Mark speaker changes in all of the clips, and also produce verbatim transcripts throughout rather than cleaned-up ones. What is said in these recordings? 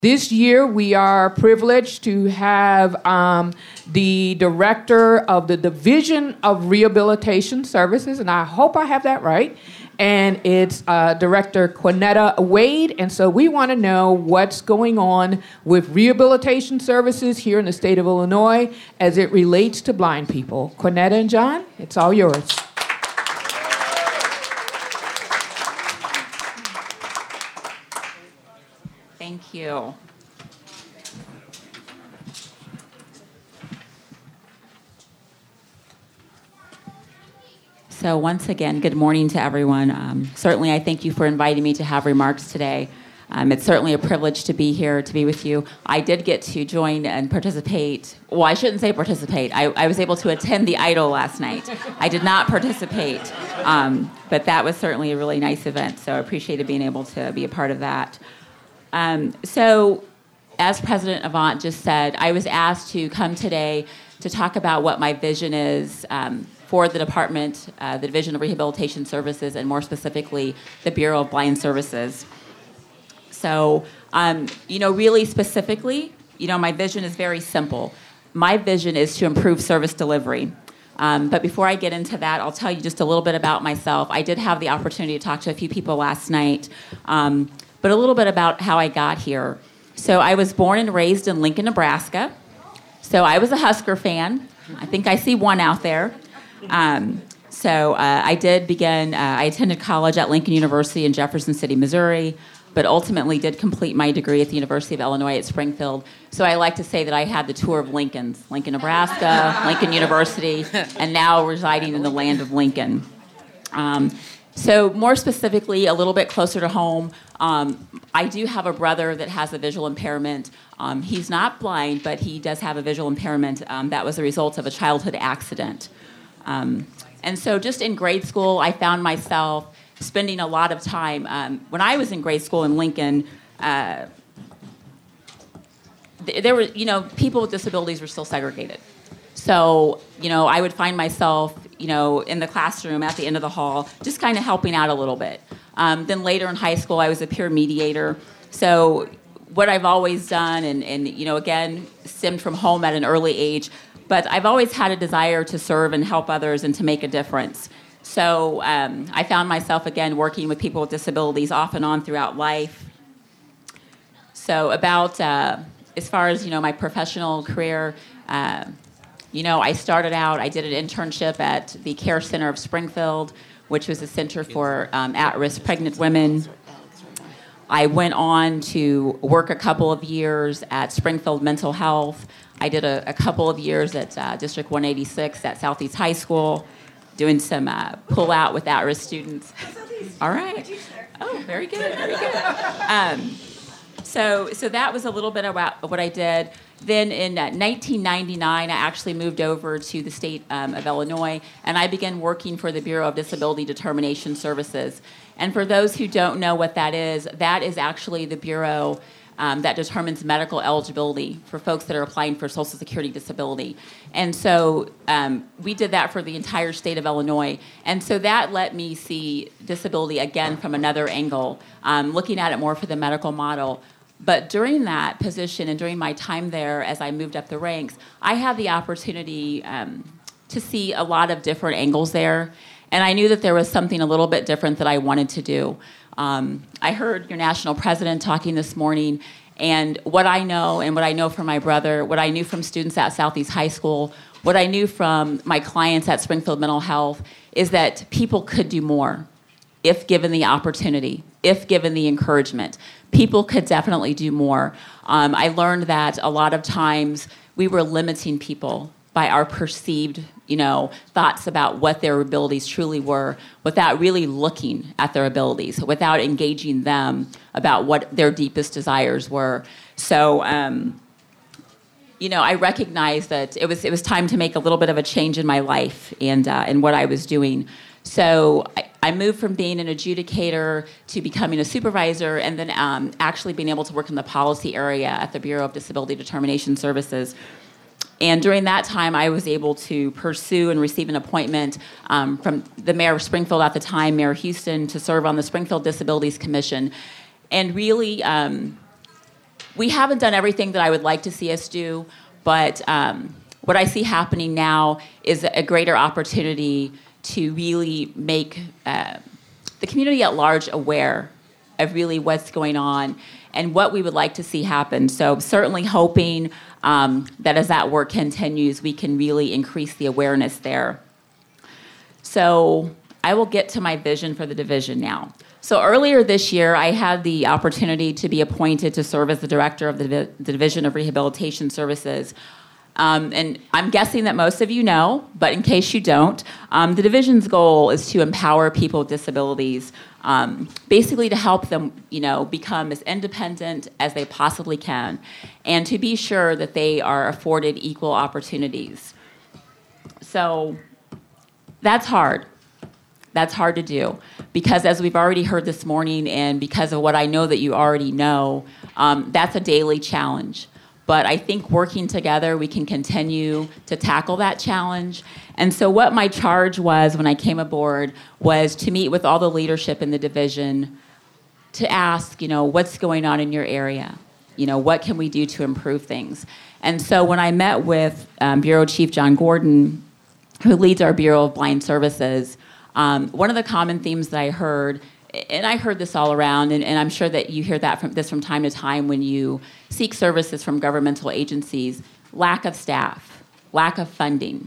Speaker 1: This year, we are privileged to have um, the director of the Division of Rehabilitation Services, and I hope I have that right, and it's uh, Director Quinetta Wade, and so we want to know what's going on with rehabilitation services here in the state of Illinois as it relates to blind people. Quinetta and John, it's all yours.
Speaker 2: Thank you. So once again, good morning to everyone. Um, certainly, I thank you for inviting me to have remarks today. Um, it's certainly a privilege to be here, to be with you. I did get to join and participate. Well, I shouldn't say participate. I, I was able to attend the Idol last night. I did not participate, um, but that was certainly a really nice event, so I appreciated being able to be a part of that. Um, so, as President Avant just said, I was asked to come today to talk about what my vision is um, for the department, uh, the Division of Rehabilitation Services, and more specifically, the Bureau of Blind Services. So, um, you know, really specifically, you know, my vision is very simple. My vision is to improve service delivery. Um, but before I get into that, I'll tell you just a little bit about myself. I did have the opportunity to talk to a few people last night. Um, But a little bit about how I got here. So I was born and raised in Lincoln, Nebraska. So I was a Husker fan. I think I see one out there. Um, so uh, I did begin, uh, I attended college at Lincoln University in Jefferson City, Missouri, but ultimately did complete my degree at the University of Illinois at Springfield. So I like to say that I had the tour of Lincolns, Lincoln, Nebraska, Lincoln University, and now residing in the land of Lincoln. Um, So more specifically, a little bit closer to home, um, I do have a brother that has a visual impairment. Um, he's not blind, but he does have a visual impairment um, that was the result of a childhood accident. Um, and so just in grade school, I found myself spending a lot of time. Um, when I was in grade school in Lincoln, uh, th- there were, you know, people with disabilities were still segregated. So, you know, I would find myself, you know, in the classroom at the end of the hall, just kind of helping out a little bit. Um, then later in high school, I was a peer mediator. So what I've always done, and, and, you know, again, stemmed from home at an early age, but I've always had a desire to serve and help others and to make a difference. So um, I found myself, again, working with people with disabilities off and on throughout life. So about, uh, as far as, you know, my professional career, uh, You know, I started out, I did an internship at the Care Center of Springfield, which was a center for um, at-risk pregnant women. I went on to work a couple of years at Springfield Mental Health. I did a, a couple of years at uh, District one eighty-six at Southeast High School, doing some uh, pull-out with at-risk students. All right. Oh, very good, very good. Um, so, so that was a little bit about what I did. Then in uh, nineteen ninety-nine, I actually moved over to the state um, of Illinois, and I began working for the Bureau of Disability Determination Services. And for those who don't know what that is, that is actually the bureau um, that determines medical eligibility for folks that are applying for Social Security disability. And so um, we did that for the entire state of Illinois. And so that let me see disability again from another angle, um, looking at it more for the medical model. But during that position and during my time there as I moved up the ranks, I had the opportunity um, to see a lot of different angles there. And I knew that there was something a little bit different that I wanted to do. Um, I heard your national president talking this morning, and what I know and what I know from my brother, what I knew from students at Southeast High School, what I knew from my clients at Springfield Mental Health is that people could do more if given the opportunity, if given the encouragement. People could definitely do more. Um, I learned that a lot of times we were limiting people by our perceived, you know, thoughts about what their abilities truly were without really looking at their abilities, without engaging them about what their deepest desires were. So, um, you know, I recognized that it was it was time to make a little bit of a change in my life and uh, and what I was doing. So I, I moved from being an adjudicator to becoming a supervisor, and then um, actually being able to work in the policy area at the Bureau of Disability Determination Services. And during that time, I was able to pursue and receive an appointment um, from the mayor of Springfield at the time, Mayor Houston, to serve on the Springfield Disabilities Commission. And really, um, we haven't done everything that I would like to see us do, but um, what I see happening now is a greater opportunity to really make uh, the community at large aware of really what's going on and what we would like to see happen. So certainly hoping um, that as that work continues, we can really increase the awareness there. So I will get to my vision for the division now. So earlier this year, I had the opportunity to be appointed to serve as the director of the, Div- the Division of Rehabilitation Services. Um, and I'm guessing that most of you know, but in case you don't, um, the division's goal is to empower people with disabilities, um, basically to help them, you know, become as independent as they possibly can, and to be sure that they are afforded equal opportunities. So that's hard. That's hard to do because, as we've already heard this morning, and because of what I know that you already know, um, that's a daily challenge. But I think working together, we can continue to tackle that challenge. And so what my charge was when I came aboard was to meet with all the leadership in the division to ask, you know, what's going on in your area? You know, what can we do to improve things? And so when I met with um, Bureau Chief John Gordon, who leads our Bureau of Blind Services, um, one of the common themes that I heard, and I heard this all around, and, and I'm sure that you hear that from this from time to time when you seek services from governmental agencies, lack of staff, lack of funding.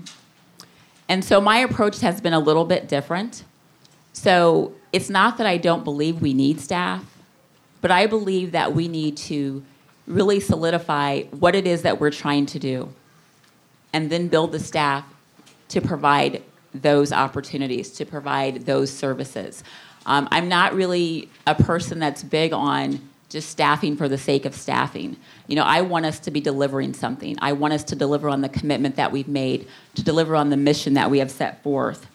Speaker 2: And so my approach has been a little bit different. So it's not that I don't believe we need staff, but I believe that we need to really solidify what it is that we're trying to do and then build the staff to provide those opportunities, to provide those services. Um, I'm not really a person that's big on just staffing for the sake of staffing. You know, I want us to be delivering something. I want us to deliver on the commitment that we've made, to deliver on the mission that we have set forth.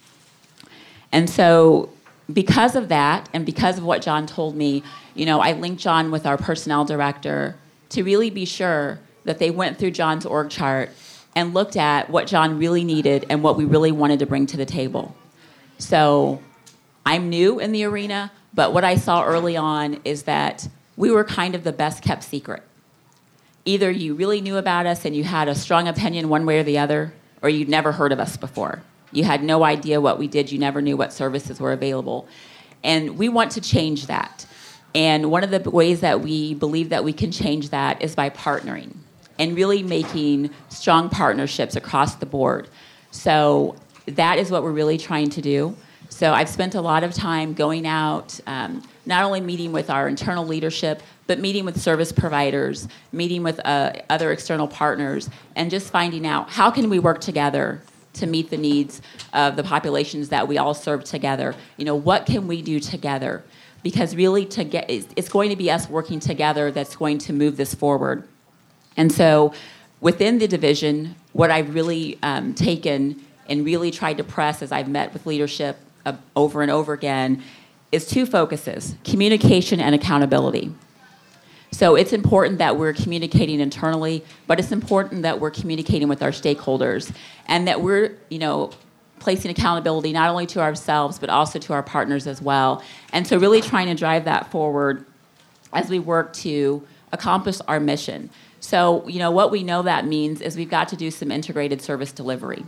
Speaker 2: And so because of that, and because of what John told me, you know, I linked John with our personnel director to really be sure that they went through John's org chart and looked at what John really needed and what we really wanted to bring to the table. So I'm new in the arena, but what I saw early on is that we were kind of the best kept secret. Either you really knew about us and you had a strong opinion one way or the other, or you'd never heard of us before. You had no idea what we did. You never knew what services were available. And we want to change that. And one of the ways that we believe that we can change that is by partnering and really making strong partnerships across the board. So that is what we're really trying to do. So I've spent a lot of time going out, um, not only meeting with our internal leadership, but meeting with service providers, meeting with uh, other external partners, and just finding out how can we work together to meet the needs of the populations that we all serve together. You know, what can we do together? Because really, to get, it's going to be us working together that's going to move this forward. And so within the division, what I've really um, taken and really tried to press as I've met with leadership uh, over and over again is two focuses: communication and accountability. So it's important that we're communicating internally, but it's important that we're communicating with our stakeholders and that we're, you know, placing accountability not only to ourselves, but also to our partners as well. And so really trying to drive that forward as we work to accomplish our mission. So, you know, what we know that means is we've got to do some integrated service delivery.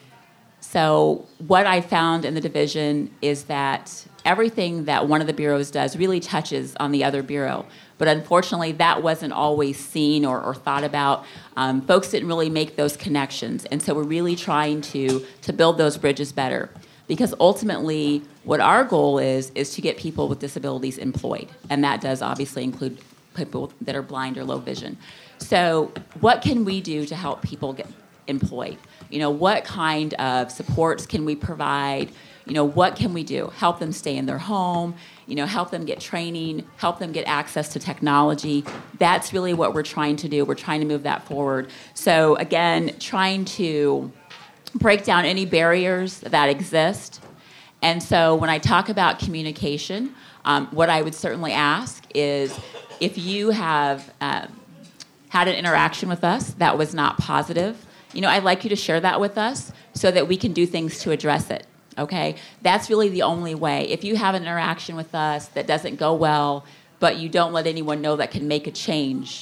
Speaker 2: So what I found in the division is that everything that one of the bureaus does really touches on the other bureau. But unfortunately, that wasn't always seen or, or thought about. Um, folks didn't really make those connections. And so we're really trying to, to build those bridges better. Because ultimately, what our goal is, is to get people with disabilities employed. And that does obviously include people that are blind or low vision. So what can we do to help people get employed? You know, what kind of supports can we provide? You know, what can we do? Help them stay in their home, you know, help them get training, help them get access to technology. That's really what we're trying to do. We're trying to move that forward. So again, trying to break down any barriers that exist. And so when I talk about communication, um, what I would certainly ask is if you have um, had an interaction with us that was not positive, you know, I'd like you to share that with us so that we can do things to address it, okay? That's really the only way. If you have an interaction with us that doesn't go well, but you don't let anyone know that can make a change,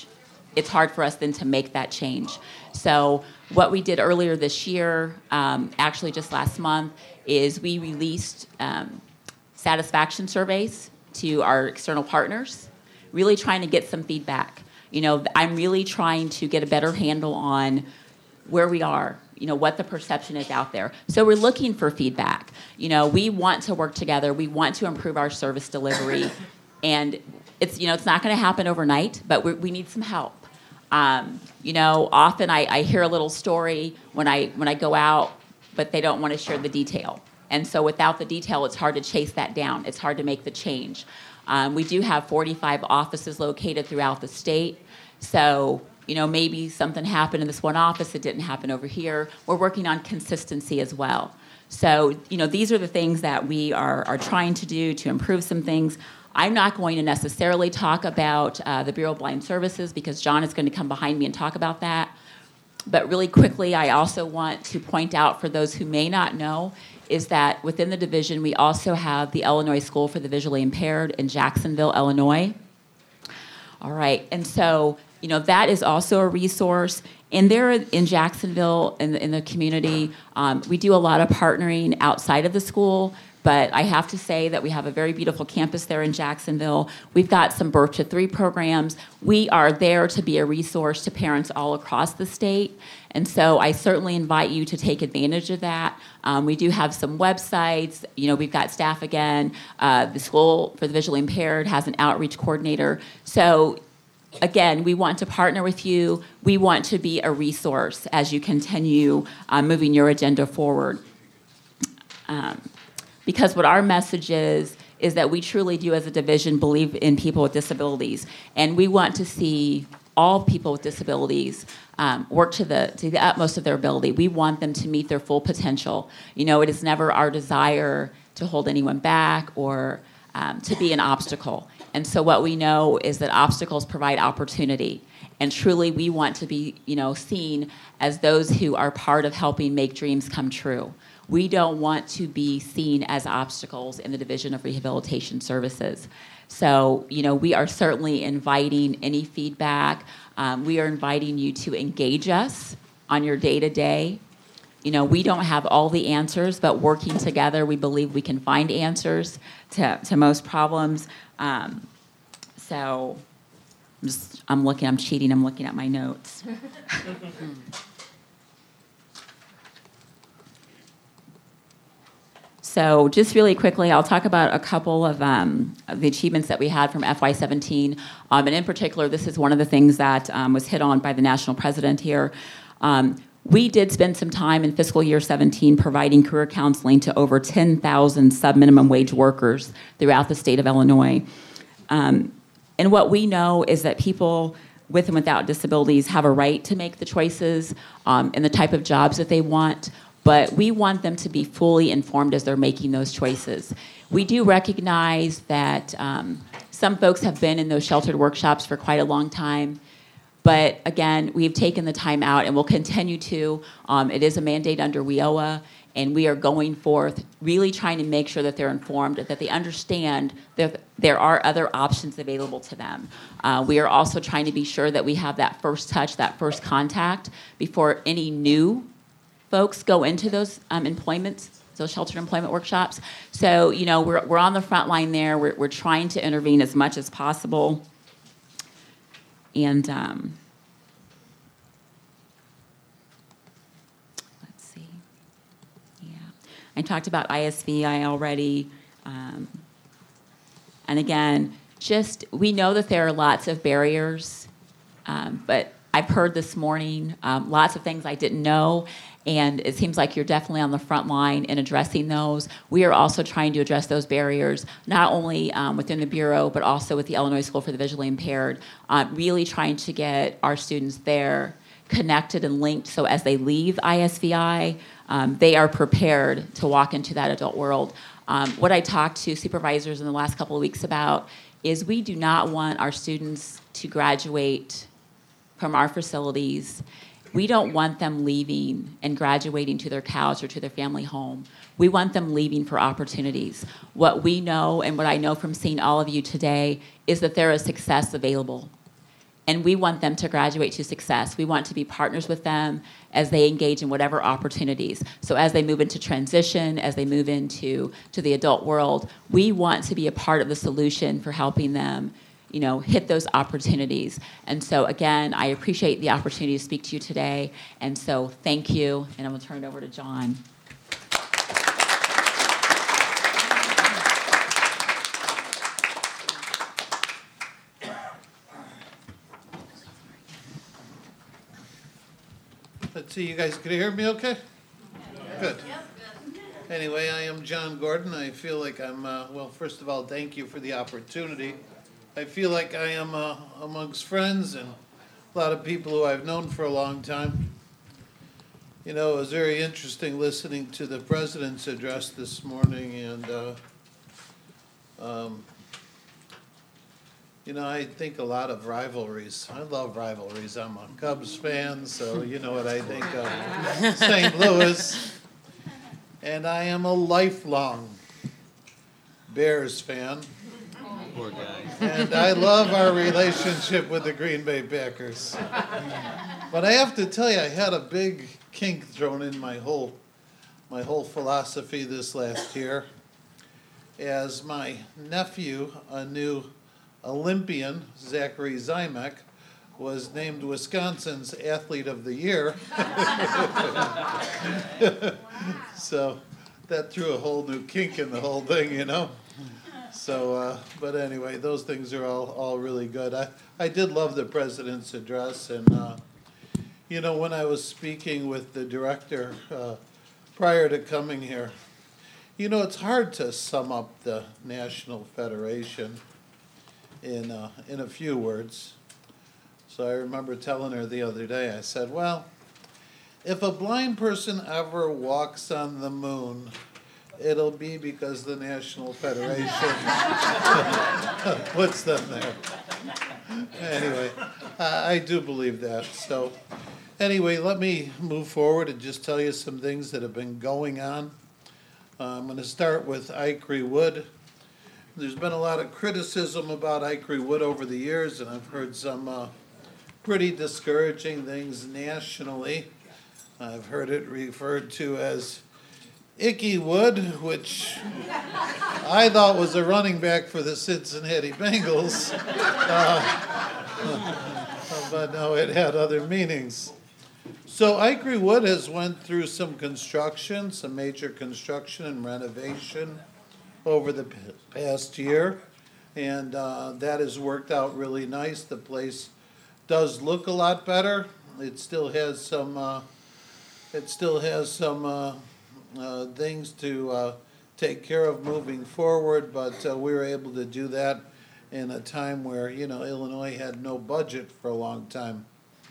Speaker 2: it's hard for us then to make that change. So what we did earlier this year, um, actually just last month, is we released um, satisfaction surveys to our external partners, really trying to get some feedback. You know, I'm really trying to get a better handle on where we are, you know, what the perception is out there. So we're looking for feedback. You know, we want to work together. We want to improve our service delivery. And it's, you know, it's not going to happen overnight, but we, we need some help. Um, you know, often I, I hear a little story when I when I go out, but they don't want to share the detail. And so without the detail, it's hard to chase that down. It's hard to make the change. Um, we do have forty-five offices located throughout the state. So, you know, maybe something happened in this one office that didn't happen over here. We're working on consistency as well. So, you know, these are the things that we are, are trying to do to improve some things. I'm not going to necessarily talk about uh, the Bureau of Blind Services because John is going to come behind me and talk about that. But really quickly, I also want to point out for those who may not know is that within the division, we also have the Illinois School for the Visually Impaired in Jacksonville, Illinois. All right, and so, you know, that is also a resource. And there in Jacksonville, in the, in the community, um, we do a lot of partnering outside of the school. But I have to say that we have a very beautiful campus there in Jacksonville. We've got some birth to three programs. We are there to be a resource to parents all across the state. And so I certainly invite you to take advantage of that. Um, we do have some websites. You know, we've got staff again. Uh, the School for the Visually Impaired has an outreach coordinator. So again, we want to partner with you. We want to be a resource as you continue uh, moving your agenda forward. Um, Because what our message is, is that we truly do as a division believe in people with disabilities. And we want to see all people with disabilities um, work to the, to the utmost of their ability. We want them to meet their full potential. You know, it is never our desire to hold anyone back or um, to be an obstacle. And so what we know is that obstacles provide opportunity. And truly we want to be, you know, seen as those who are part of helping make dreams come true. We don't want to be seen as obstacles in the Division of Rehabilitation Services. So, you know, we are certainly inviting any feedback. Um, we are inviting you to engage us on your day-to-day. You know, we don't have all the answers, but working together, we believe we can find answers to, to most problems. Um, so, I'm just, I'm looking, I'm cheating, I'm looking at my notes. So just really quickly, I'll talk about a couple of, um, of the achievements that we had from F Y seventeen. Um, and in particular, this is one of the things that um, was hit on by the national president here. Um, we did spend some time in fiscal year seventeen providing career counseling to over ten thousand sub-minimum wage workers throughout the state of Illinois. Um, and what we know is that people with and without disabilities have a right to make the choices um, and the type of jobs that they want. But we want them to be fully informed as they're making those choices. We do recognize that um, some folks have been in those sheltered workshops for quite a long time. But again, we've taken the time out and we'll continue to. Um, it is a mandate under W I O A, and we are going forth really trying to make sure that they're informed, that they understand that there are other options available to them. Uh, we are also trying to be sure that we have that first touch, that first contact before any new folks go into those um, employments, those sheltered employment workshops. So, you know, we're we're on the front line there. We're we're trying to intervene as much as possible. And um, let's see. Yeah, I talked about I S V I already. Um, and again, just we know that there are lots of barriers, um, but I've heard this morning um, lots of things I didn't know. And it seems like you're definitely on the front line in addressing those. We are also trying to address those barriers, not only um, within the Bureau, but also with the Illinois School for the Visually Impaired, uh, really trying to get our students there connected and linked so as they leave I S V I, um, they are prepared to walk into that adult world. Um, what I talked to supervisors in the last couple of weeks about is we do not want our students to graduate from our facilities. We don't want them leaving and graduating to their couch or to their family home. We want them leaving for opportunities. What we know and what I know from seeing all of you today is that there is success available. and we want them to graduate to success. We want to be partners with them as they engage in whatever opportunities. So as they move into transition, as they move into to the adult world, we want to be a part of the solution for helping them, you know, hit those opportunities. And so again, I appreciate the opportunity to speak to you today. And so thank you, and I'm gonna turn it over to John.
Speaker 3: Let's see, you guys can hear me okay? Good. Anyway, I am John Gordon. I feel like I'm, uh, well, first of all, thank you for the opportunity. I feel like I am uh, amongst friends and a lot of people who I've known for a long time. You know, it was very interesting listening to the president's address this morning, and uh, um, you know, I think a lot of rivalries. I love rivalries. I'm a Cubs fan, so you know what I think of Saint Louis. And I am a lifelong Bears fan.
Speaker 4: Poor guy.
Speaker 3: And I love our relationship with the Green Bay Packers. But I have to tell you, I had a big kink thrown in my whole, my whole philosophy this last year, as my nephew, a new Olympian, Zachary Zymek, was named Wisconsin's Athlete of the Year. So that threw a whole new kink in the whole thing, you know. So, uh, but anyway, those things are all, all really good. I, I did love the president's address, and, uh, you know, when I was speaking with the director uh, prior to coming here, you know, it's hard to sum up the National Federation in uh, in a few words. So I remember telling her the other day, I said, well, if a blind person ever walks on the moon, it'll be because the National Federation puts them there. Anyway, I, I do believe that. So anyway, let me move forward and just tell you some things that have been going on. Uh, I'm going to start with Icree Wood. There's been a lot of criticism about Icree Wood over the years, and I've heard some uh, pretty discouraging things nationally. I've heard it referred to as Icky Wood, which I thought was a running back for the Cincinnati Bengals, uh, but no, it had other meanings. So Icree Wood has went through some construction, some major construction and renovation over the past year, and uh, that has worked out really nice. The place does look a lot better. It still has some. Uh, it still has some uh, uh, things to uh, take care of moving forward, but uh, we were able to do that in a time where you know Illinois had no budget for a long time.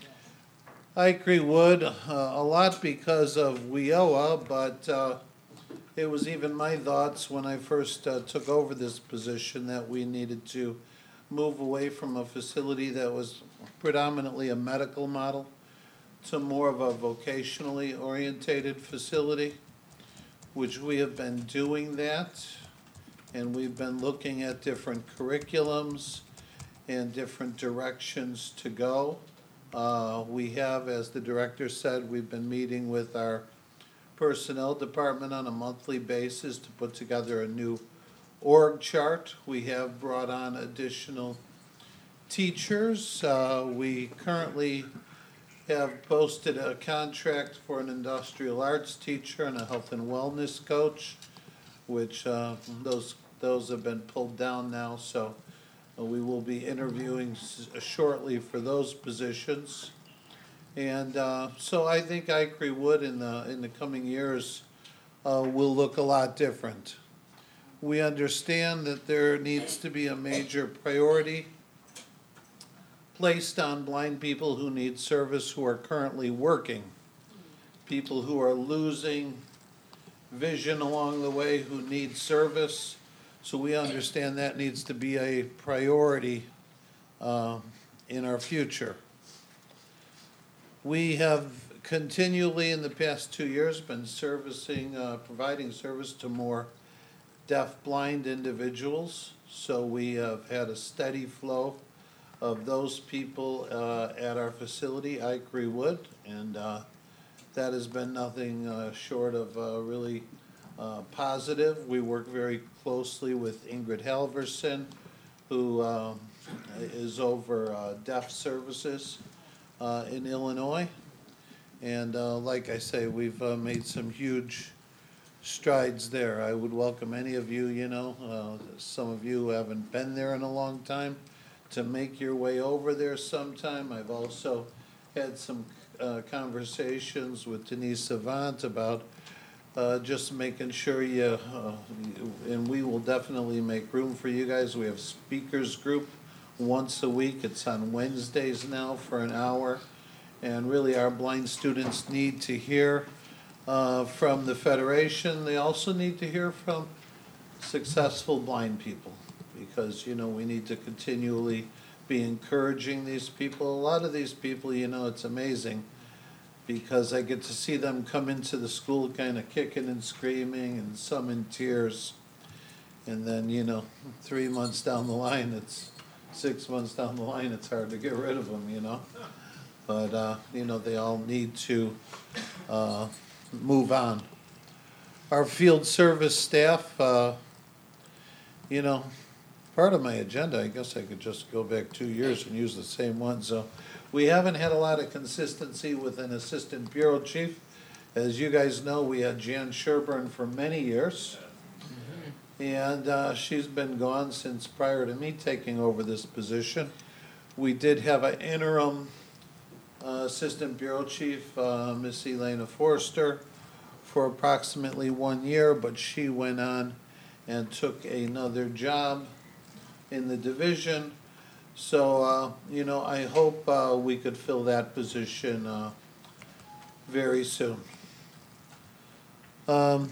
Speaker 3: Icree Wood, uh, a lot because of WIOA, but. Uh, It was even my thoughts when I first uh, took over this position that we needed to move away from a facility that was predominantly a medical model to more of a vocationally orientated facility, which we have been doing that. And we've been looking at different curriculums and different directions to go. Uh, we have, as the director said, we've been meeting with our personnel department on a monthly basis to put together a new org chart. We have brought on additional teachers. Uh, we currently have posted a contract for an industrial arts teacher and a health and wellness coach, which uh, those those have been pulled down now. So uh, we will be interviewing s- shortly for those positions. And uh, so I think Icree Wood in the in the coming years uh, will look a lot different. We understand that there needs to be a major priority placed on blind people who need service who are currently working, people who are losing vision along the way who need service. So we understand that needs to be a priority uh, in our future. We have continually in the past two years been servicing, uh, providing service to more deaf-blind individuals. So we have had a steady flow of those people uh, at our facility. I agree would, and uh, that has been nothing uh, short of uh, really uh, positive. We work very closely with Ingrid Halverson, who um, is over uh, deaf services uh, in Illinois. And uh, like I say, we've uh, made some huge strides there. I would welcome any of you, you know, uh, some of you who haven't been there in a long time, to make your way over there sometime. I've also had some uh, conversations with Denise Savant about uh, just making sure you, uh, and we will definitely make room for you guys. We have speakers group once a week. It's on Wednesdays now for an hour. And really our blind students need to hear uh, from the Federation. They also need to hear from successful blind people, because, you know, we need to continually be encouraging these people. A lot of these people, you know, it's amazing, because I get to see them come into the school kind of kicking and screaming, and some in tears. And then, you know, three months down the line, it's six months down the line, it's hard to get rid of them, you know. But, uh, you know, they all need to uh, move on. Our field service staff, uh, you know, part of my agenda, I guess I could just go back two years and use the same one. So we haven't had a lot of consistency with an assistant bureau chief. As you guys know, we had Jan Sherburne for many years. And uh, she's been gone since prior to me taking over this position. We did have an interim uh, assistant bureau chief, uh, Miss Elena Forster, for approximately one year, but she went on and took another job in the division. So, uh, you know, I hope uh, we could fill that position uh, very soon. Um,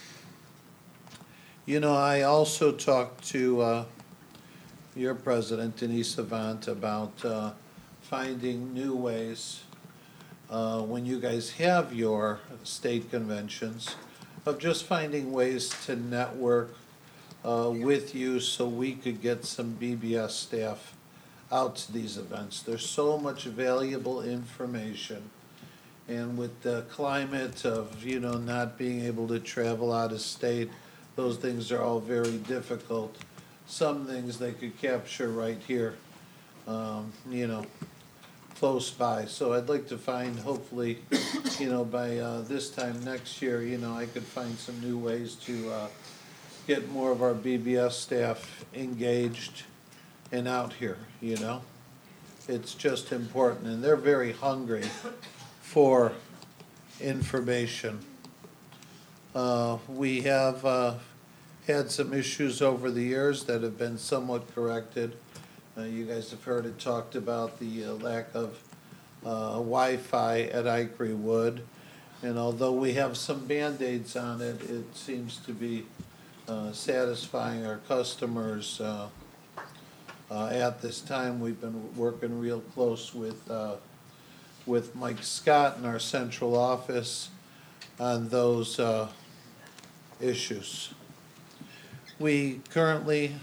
Speaker 3: you know, I also talked to uh, your president, Denise Savant, about uh, finding new ways uh, when you guys have your state conventions, of just finding ways to network uh, with you so we could get some B B S staff out to these events. There's so much valuable information. And with the climate of, you know, not being able to travel out of state, those things are all very difficult. Some things they could capture right here, um, you know, close by. So I'd like to find, hopefully, you know, by uh, this time next year, you know, I could find some new ways to uh, get more of our B B S staff engaged and out here, you know. It's just important, and they're very hungry for information. Uh, we have uh, had some issues over the years that have been somewhat corrected. Uh, you guys have heard it talked about the uh, lack of uh, Wi-Fi at Icree Wood. And although we have some Band-Aids on it, it seems to be uh, satisfying our customers. Uh, uh, at this time, we've been working real close with uh, with Mike Scott in our central office on those uh, issues. We currently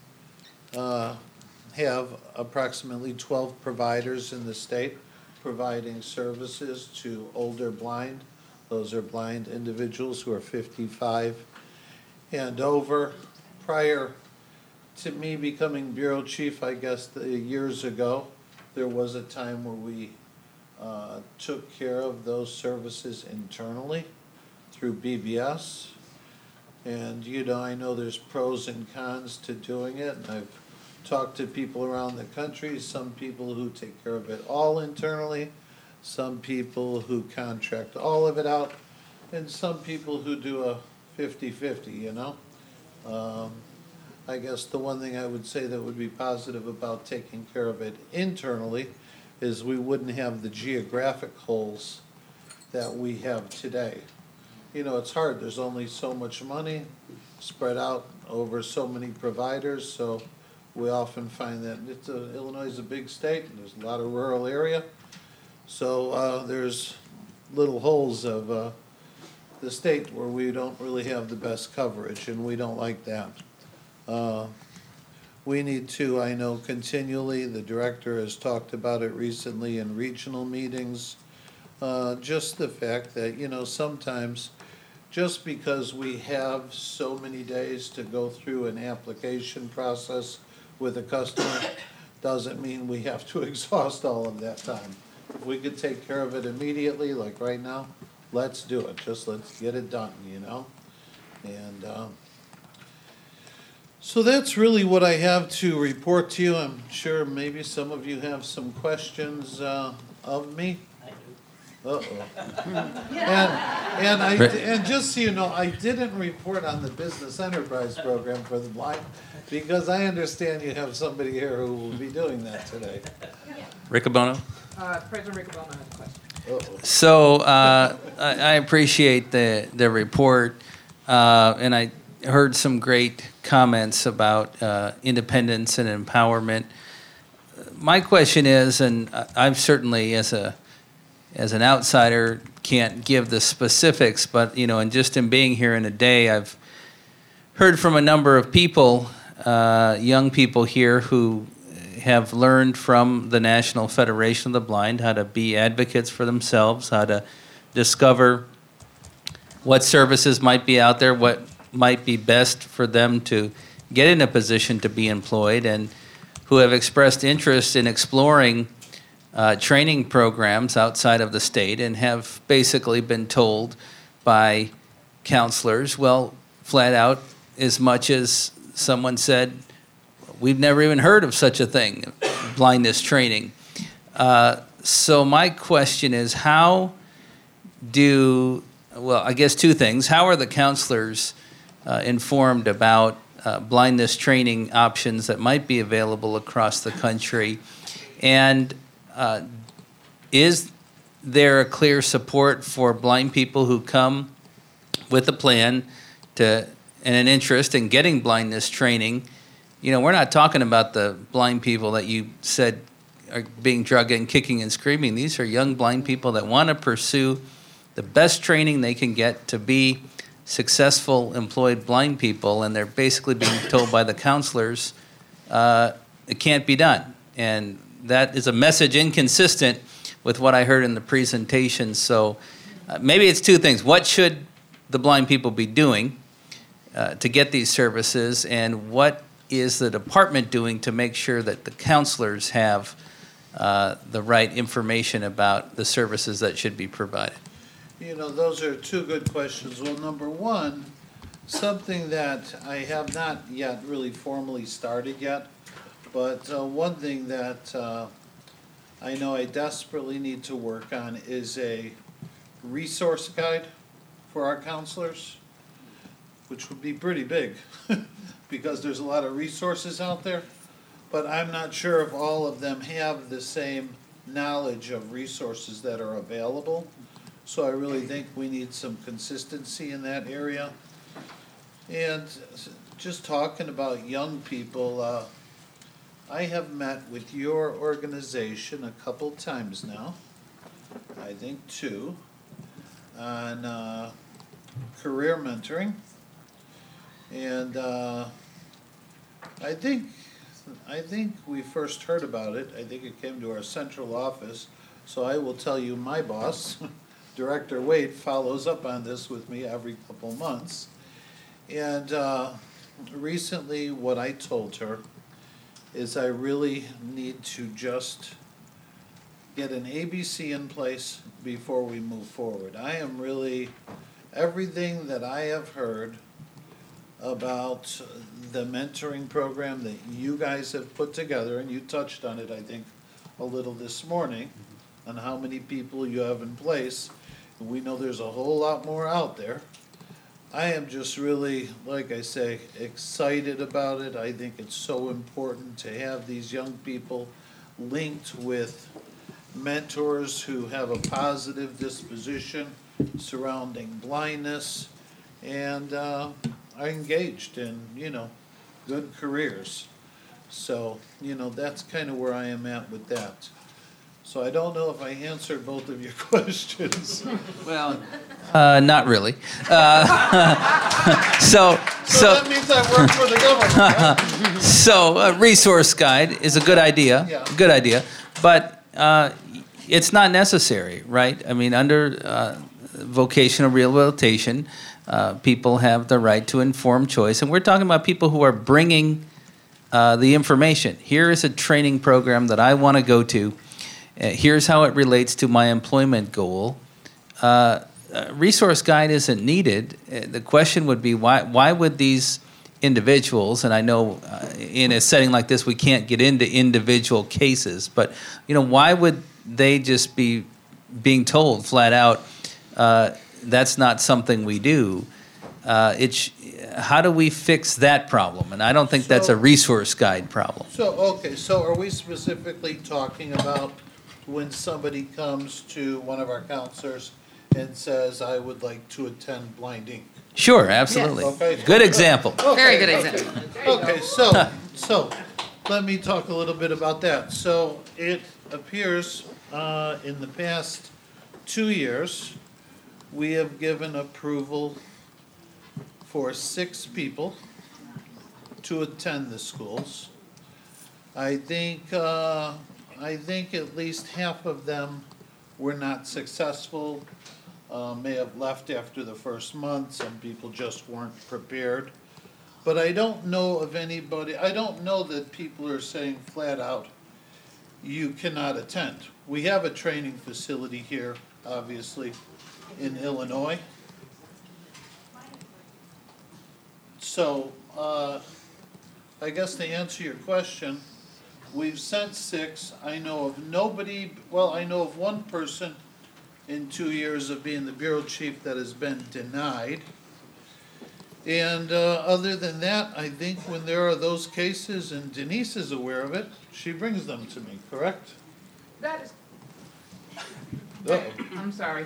Speaker 3: uh, have approximately twelve providers in the state providing services to older blind. Those are blind individuals who are fifty-five and over. Prior to me becoming bureau chief, I guess the, years ago, there was a time where we uh, took care of those services internally through B B S. And, you know, I know there's pros and cons to doing it. And I've talked to people around the country, some people who take care of it all internally, some people who contract all of it out, and some people who do a fifty-fifty, you know. Um, I guess the one thing I would say that would be positive about taking care of it internally is we wouldn't have the geographic holes that we have today. You know, it's hard. There's only so much money spread out over so many providers, so we often find that it's a, Illinois is a big state, and there's a lot of rural area. So uh, there's little holes of uh, the state where we don't really have the best coverage, and we don't like that. Uh, we need to, I know continually, the director has talked about it recently in regional meetings, uh, just the fact that, you know, sometimes just because we have so many days to go through an application process with a customer doesn't mean we have to exhaust all of that time. If we could take care of it immediately, like right now, let's do it. Just let's get it done, you know? And um, so that's really what I have to report to you. I'm sure maybe some of you have some questions uh, of me. Uh-oh. And, and I, and just so you know, I didn't report on the Business Enterprise Program for the blind because I understand you have somebody here who will be doing that today.
Speaker 5: Riccobono?
Speaker 1: Uh, President Riccobono has a question.
Speaker 3: Uh-oh.
Speaker 5: So uh, I, I appreciate the, the report, uh, and I heard some great comments about uh, independence and empowerment. My question is, and I've certainly, as a as an outsider, can't give the specifics, but you know, and just in being here in a day, I've heard from a number of people, uh, young people here who have learned from the National Federation of the Blind how to be advocates for themselves, how to discover what services might be out there, what might be best for them to get in a position to be employed, and who have expressed interest in exploring uh, training programs outside of the state and have basically been told by counselors, well, flat out, as much as someone said, we've never even heard of such a thing, blindness training. Uh, so my question is, how do, well, I guess two things. How are the counselors uh, informed about uh, blindness training options that might be available across the country? And uh, is there a clear support for blind people who come with a plan to and an interest in getting blindness training? You know, we're not talking about the blind people that you said are being drugged and kicking and screaming. These are young blind people that want to pursue the best training they can get to be successful employed blind people, and they're basically being told by the counselors uh, it can't be done. And that is a message inconsistent with what I heard in the presentation. So uh, maybe it's two things. What should the blind people be doing uh, to get these services, and what is the department doing to make sure that the counselors have uh, the right information about the services that should be provided?
Speaker 3: You know, those are two good questions. Well, number one, something that I have not yet really formally started yet, but uh, one thing that uh, I know I desperately need to work on is a resource guide for our counselors, which would be pretty big because there's a lot of resources out there, but I'm not sure if all of them have the same knowledge of resources that are available. So I really think we need some consistency in that area. And just talking about young people, uh, I have met with your organization a couple times now, I think two, on uh, career mentoring. And uh, I think I think we first heard about it. I think it came to our central office. So I will tell you, my boss, Director Wade, follows up on this with me every couple months. And uh, recently what I told her is I really need to just get an A B C in place before we move forward. I am really, everything that I have heard about the mentoring program that you guys have put together, and you touched on it, I think, a little this morning, on how many people you have in place. And we know there's a whole lot more out there. I am just really, like I say, excited about it. I think it's so important to have these young people linked with mentors who have a positive disposition surrounding blindness and uh, are engaged in, you know, good careers. So, you know, that's kind of where I am at with that. So I don't know if I answered both of your questions.
Speaker 5: Well, uh, not really. Uh, so,
Speaker 3: So
Speaker 5: so,
Speaker 3: that means I work for the government, right?
Speaker 5: so a resource guide is a good idea.
Speaker 3: Yeah.
Speaker 5: Good idea, but uh, it's not necessary, right? I mean, under uh, vocational rehabilitation, uh, people have the right to informed choice, and we're talking about people who are bringing uh, the information. Here is a training program that I want to go to. Uh, here's how it relates to my employment goal. Uh, a resource guide isn't needed. Uh, the question would be, why, why would these individuals, and I know uh, in a setting like this we can't get into individual cases, but you know, why would they just be being told flat out, uh, that's not something we do? Uh, it's, how do we fix that problem? And I don't think that's a
Speaker 3: So-
Speaker 5: resource guide problem.
Speaker 3: So, okay, so are we specifically talking about when somebody comes to one of our counselors and says, I would like to attend Blind Incorporated?
Speaker 5: Sure, absolutely.
Speaker 3: Okay.
Speaker 5: Good example.
Speaker 6: Very good
Speaker 3: Okay,
Speaker 6: example.
Speaker 3: Okay, so, so, let me talk a little bit about that. So, it appears, uh, in the past two years, we have given approval for six people to attend the schools. I think, uh, I think at least half of them were not successful, uh, may have left after the first month, some people just weren't prepared. But I don't know of anybody, I don't know that people are saying flat out, you cannot attend. We have a training facility here, obviously, in Illinois. So, uh, I guess to answer your question, we've sent six. I know of nobody, well, I know of one person in two years of being the bureau chief that has been denied. And uh, other than that, I think when there are those cases, and Denise is aware of it, she brings them to me, correct?
Speaker 1: That is,
Speaker 3: Uh-oh.
Speaker 1: I'm sorry.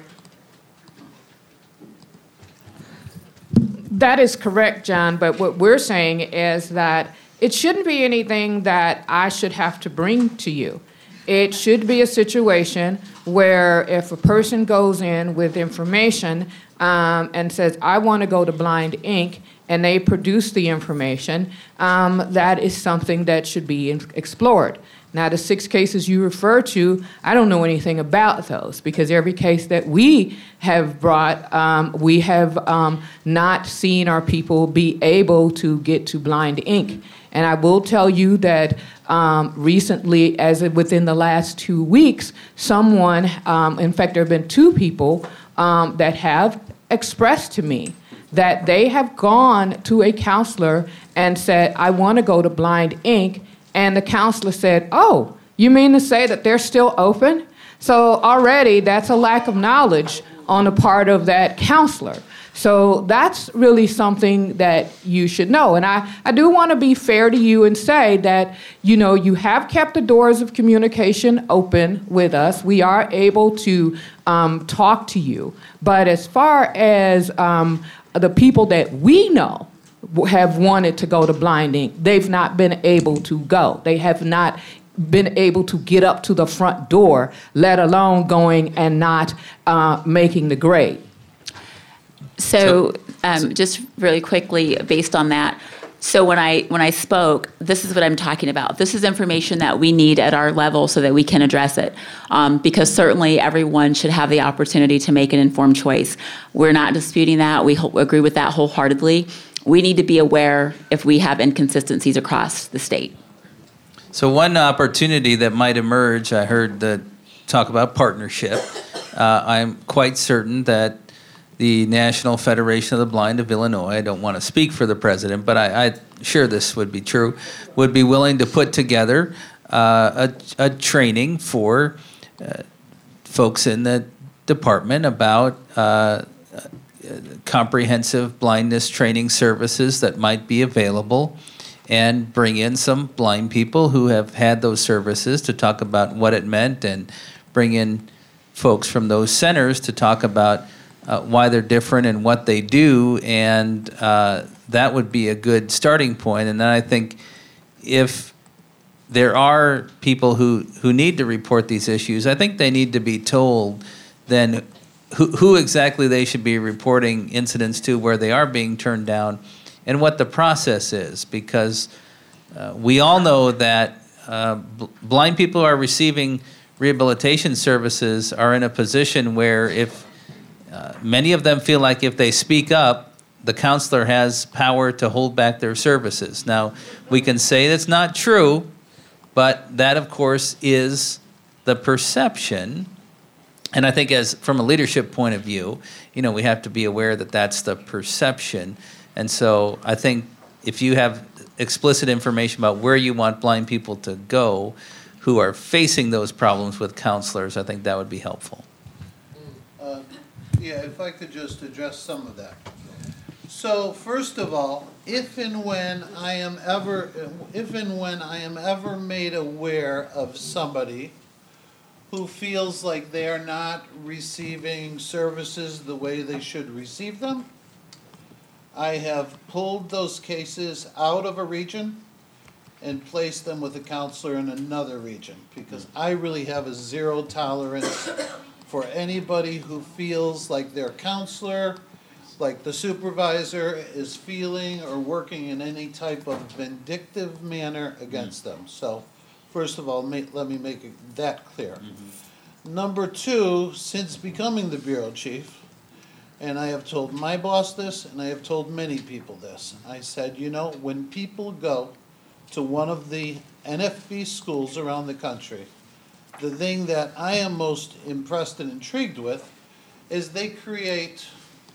Speaker 1: That is correct, John, but what we're saying is that it shouldn't be anything that I should have to bring to you. It should be a situation where if a person goes in with information um, and says, I want to go to Blind Incorporated, and they produce the information, um, that is something that should be in- explored. Now, the six cases you refer to, I don't know anything about those because every case that we have brought, um, we have um, not seen our people be able to get to Blind Incorporated. And I will tell you that um, recently, as of within the last two weeks, someone, um, in fact, there have been two people um, that have expressed to me that they have gone to a counselor and said, I want to go to Blind Incorporated. And the counselor said, oh, you mean to say that they're still open? So already that's a lack of knowledge on the part of that counselor. So that's really something that you should know. And I, I do want to be fair to you and say that, you know, you have kept the doors of communication open with us. We are able to um, talk to you. But as far as um, the people that we know have wanted to go to Blind Incorporated, they've not been able to go. They have not been able to get up to the front door, let alone going and not uh, making the grade.
Speaker 2: So, um, just really quickly, based on that, so when I when I spoke, this is what I'm talking about. This is information that we need at our level so that we can address it. Um, because certainly everyone should have the opportunity to make an informed choice. We're not disputing that. We ho- agree with that wholeheartedly. We need to be aware if we have inconsistencies across the state.
Speaker 5: So one opportunity that might emerge, I heard the talk about partnership. Uh, I'm quite certain that the National Federation of the Blind of Illinois, I don't want to speak for the president, but I, I'm sure this would be true, would be willing to put together uh, a, a training for uh, folks in the department about uh, comprehensive blindness training services that might be available, and bring in some blind people who have had those services to talk about what it meant, and bring in folks from those centers to talk about uh, why they're different and what they do, and uh, that would be a good starting point. And then I think if there are people who, who need to report these issues. I think they need to be told then who, who exactly they should be reporting incidents to, where they are being turned down, and what the process is. Because uh, we all know that uh, bl- blind people who are receiving rehabilitation services are in a position where if uh, many of them feel like if they speak up, the counselor has power to hold back their services. Now, we can say that's not true, but that, of course, is the perception. And I think as from a leadership point of view, you know, we have to be aware that that's the perception. And so I think if you have explicit information about where you want blind people to go who are facing those problems with counselors, I think that would be helpful.
Speaker 3: Uh, Yeah, if I could just address some of that. So first of all, if and when I am ever, if and when I am ever made aware of somebody who feels like they are not receiving services the way they should receive them, I have pulled those cases out of a region and placed them with a counselor in another region, because I really have a zero tolerance for anybody who feels like their counselor, like the supervisor, is feeling or working in any type of vindictive manner against them. So, first of all, ma- let me make it that clear. Mm-hmm. Number two, since becoming the bureau chief, and I have told my boss this, and I have told many people this, I said, you know, when people go to one of the N F B schools around the country, the thing that I am most impressed and intrigued with is they create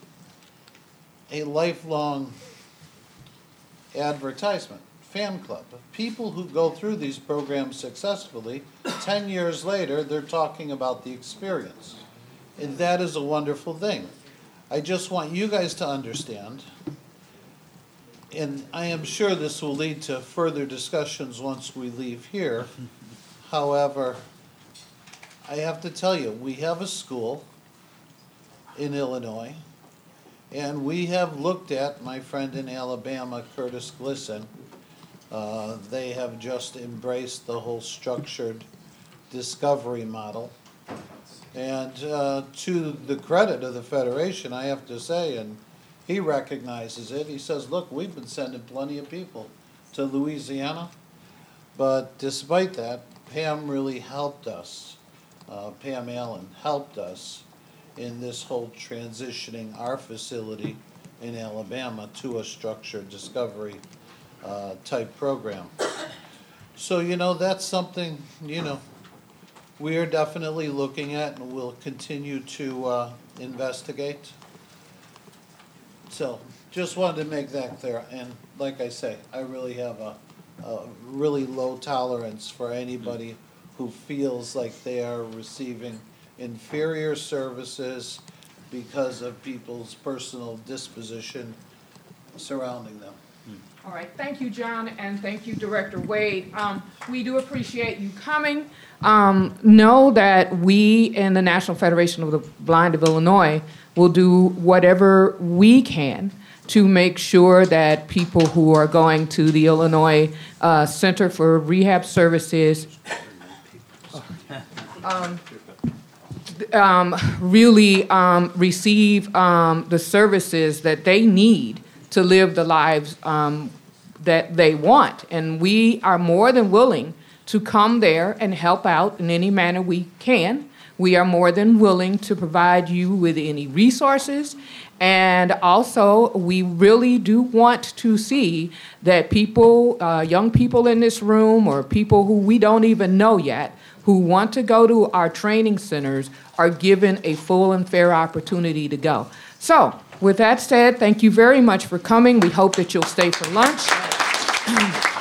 Speaker 3: a lifelong advertisement, fan club. People who go through these programs successfully, ten years later, they're talking about the experience. And that is a wonderful thing. I just want you guys to understand, and I am sure this will lead to further discussions once we leave here. However, I have to tell you, we have a school in Illinois, and we have looked at, my friend in Alabama, Curtis Glisson, uh, they have just embraced the whole structured discovery model. And uh, to the credit of the Federation, I have to say, and he recognizes it, he says, look, we've been sending plenty of people to Louisiana, but despite that, Pam really helped us. Uh, Pam Allen helped us in this whole transitioning our facility in Alabama to a structured discovery uh, type program. So, you know, that's something, you know, we are definitely looking at and will continue to uh, investigate. So, just wanted to make that clear. And like I say, I really have a, a really low tolerance for anybody who feels like they are receiving inferior services because of people's personal disposition surrounding them.
Speaker 1: All right, thank you, John, and thank you, Director Wade. Um, we do appreciate you coming. Um, know that we in the National Federation of the Blind of Illinois will do whatever we can to make sure that people who are going to the Illinois uh, Center for Rehab Services um, um, really um, receive um, the services that they need to live the lives um, that they want. And we are more than willing to come there and help out in any manner we can. We are more than willing to provide you with any resources. And also, we really do want to see that people, uh, young people in this room or people who we don't even know yet, who want to go to our training centers are given a full and fair opportunity to go. So, with that said, thank you very much for coming. We hope that you'll stay for lunch.